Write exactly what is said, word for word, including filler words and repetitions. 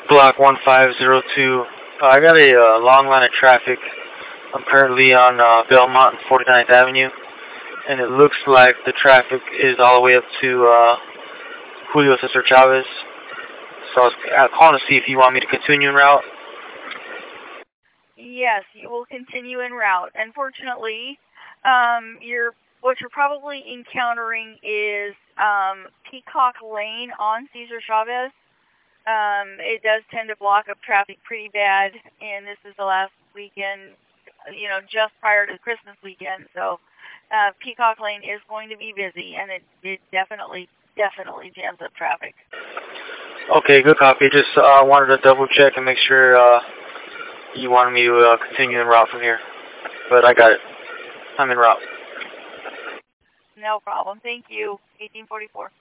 Block one five zero two. Uh, I got a uh, long line of traffic. I'm currently on uh, Belmont and forty-ninth Avenue, and it looks like the traffic is all the way up to uh, Julio Cesar Chavez. So I was uh, calling to see if you want me to continue en route. Yes, you will continue en route. Unfortunately, um, you're, what you're probably encountering is um, Peacock Lane on Cesar Chavez. Um, it does tend to block up traffic pretty bad, and this is the last weekend, you know, just prior to Christmas weekend. So uh, Peacock Lane is going to be busy, and it, it definitely, definitely jams up traffic. Okay, good copy. Just uh, wanted to double check and make sure uh, you wanted me to uh, continue en route from here. But I got it. I'm en route. No problem. Thank you. eighteen forty-four.